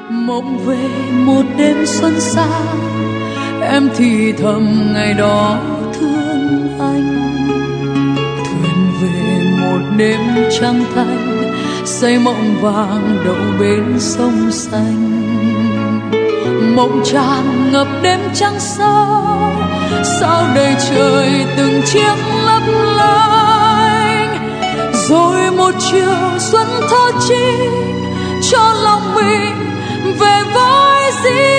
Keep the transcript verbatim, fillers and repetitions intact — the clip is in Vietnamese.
mộng về một đêm xuân xa, em thì thầm ngày đó thương anh. Thuyền về một đêm trăng thanh, xây mộng vàng đậu bên sông xanh. Mộng tràn ngập đêm trăng sao, sao đầy trời từng chiếc lấp lánh. Rồi một chiều xuân thơ chi cho lòng mình về với riêng